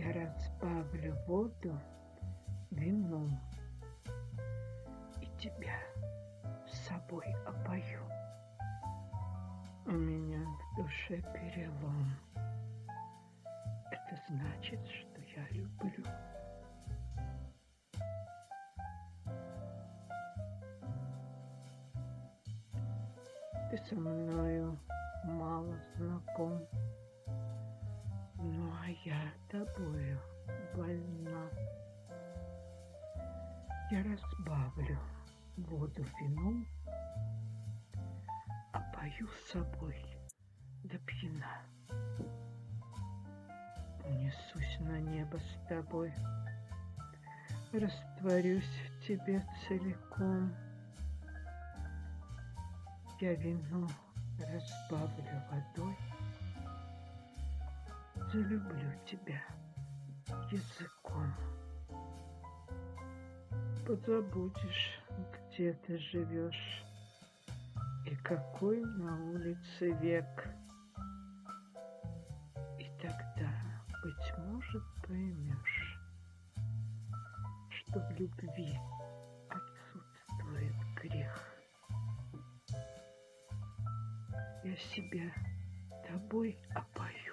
Я разбавлю воду вином и тебя с собой опою. У меня в душе перелом. Это значит, что я люблю. Ты со мною мало знаком, ну а я тобою больна. Я разбавлю воду вином, опою с собой до пьяна. Унесусь на небо с тобой, растворюсь в тебе целиком. Я вино разбавлю водой, залюблю тебя языком. Позабудешь, где ты живешь и какой на улице век. И тогда, быть может, поймешь, что в любви отсутствует грех. Я себя тобой опою.